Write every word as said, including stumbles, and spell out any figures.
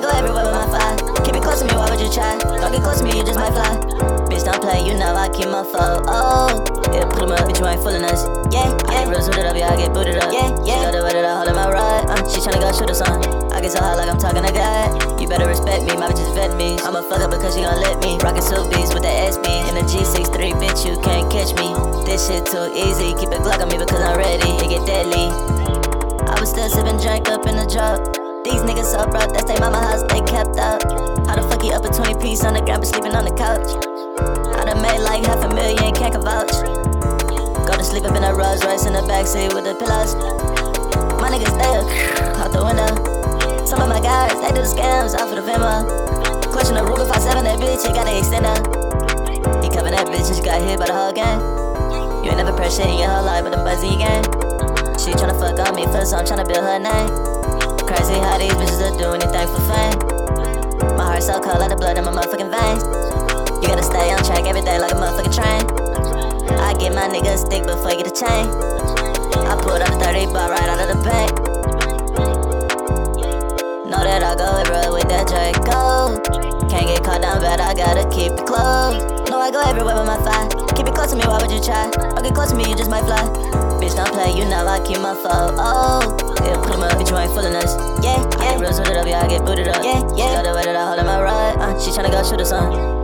go everywhere with my fly. Keep it close to me, why would you try? Don't get close to me, you just might fly. Bitch, don't play, you know I keep my phone. Oh, yeah, put 'em up, bitch, you ain't fooling us. Yeah, yeah. I get real suited up, yeah, I get booted up. Yeah, yeah. She got the way that I hold in my ride. Uh, she tryna go shoot us on. I get so hot like I'm talking to God. You better respect me, my bitch just vet me. I'ma fuck up because she gon' let me. Rockin' Subies with the S B and the G sixty-three, bitch, you can't catch me. This shit too easy, keep a Glock on me because I'm ready. It get deadly. I was still sippin' drink up in the drop. These niggas so broke, that's they mama house, they kept up. How the fuck you up a twenty piece on the ground but sleeping on the couch? I done made like half a million, can't vouch. Go to sleep up in a Rolls Royce in the backseat with the pillows. My niggas stay up, out the window. Some of my guys, they do the scams off of the Venmo. Question the Ruger five seven, that bitch, he got the extender. He covered that bitch and she got hit by the whole gang. You ain't never press shit in your whole life with them buzzy gang. She tryna fuck on me first, so I'm tryna build her name. Crazy how these bitches will do anything for fame. My heart so cold like the blood in my motherfucking veins. You gotta stay on track every day like a motherfucking train. I get my nigga a stick before you get a chain. I pulled out a thirty bar right out of the bank. Know that I go everywhere with that Draco. Can't get caught down bad, I gotta keep it close. Know I go everywhere with my fly. Keep it close to me, why would you try? Don't get close to me, you just might fly. Bitch, don't play, you know I keep my phone. Oh, yeah, put 'em up, bitch, you ain't fooling us. Yeah, yeah. I get real suited up, yeah, I get booted up. Yeah, yeah. She got the way that I hold in my ride. Uh, she tryna go shoot us on.